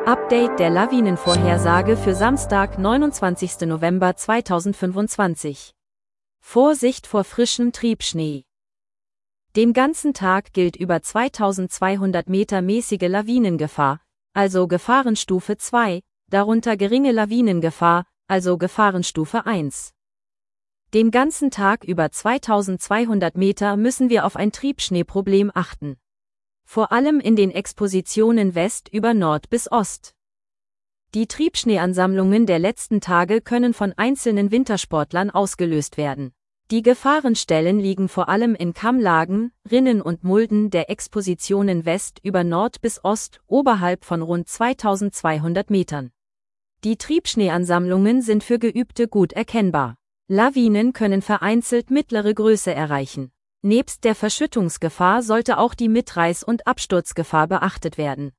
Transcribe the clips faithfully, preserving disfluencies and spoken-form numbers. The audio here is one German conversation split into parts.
Update der Lawinenvorhersage für Samstag, neunundzwanzigsten November zweitausendfünfundzwanzig. Vorsicht vor frischem Triebschnee. Den ganzen Tag gilt über zweitausendzweihundert Meter mäßige Lawinengefahr, also Gefahrenstufe zwei, darunter geringe Lawinengefahr, also Gefahrenstufe eins. Den ganzen Tag über zweitausendzweihundert Meter müssen wir auf ein Triebschneeproblem achten. Vor allem in den Expositionen West über Nord bis Ost. Die Triebschneeansammlungen der letzten Tage können von einzelnen Wintersportlern ausgelöst werden. Die Gefahrenstellen liegen vor allem in Kammlagen, Rinnen und Mulden der Expositionen West über Nord bis Ost oberhalb von rund zweitausendzweihundert Metern. Die Triebschneeansammlungen sind für Geübte gut erkennbar. Lawinen können vereinzelt mittlere Größe erreichen. Nebst der Verschüttungsgefahr sollte auch die Mitreiß- und Absturzgefahr beachtet werden.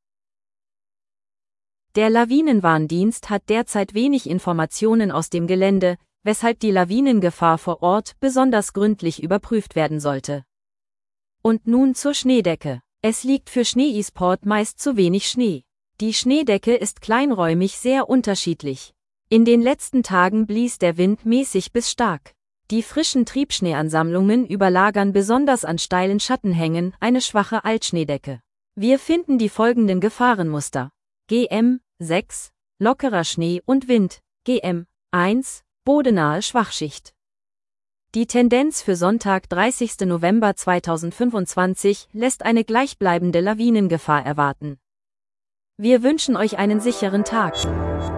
Der Lawinenwarndienst hat derzeit wenig Informationen aus dem Gelände, weshalb die Lawinengefahr vor Ort besonders gründlich überprüft werden sollte. Und nun zur Schneedecke. Es liegt für Schnee-E-Sport meist zu wenig Schnee. Die Schneedecke ist kleinräumig sehr unterschiedlich. In den letzten Tagen blies der Wind mäßig bis stark. Die frischen Triebschneeansammlungen überlagern besonders an steilen Schattenhängen eine schwache Altschneedecke. Wir finden die folgenden Gefahrenmuster: G M sechs, lockerer Schnee und Wind, G M eins, bodenahe Schwachschicht. Die Tendenz für Sonntag, dreißigsten November zweitausendfünfundzwanzig, lässt eine gleichbleibende Lawinengefahr erwarten. Wir wünschen euch einen sicheren Tag.